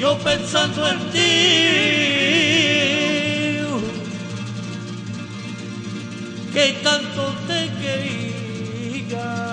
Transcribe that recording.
yo pensando en ti, que tanto te quería.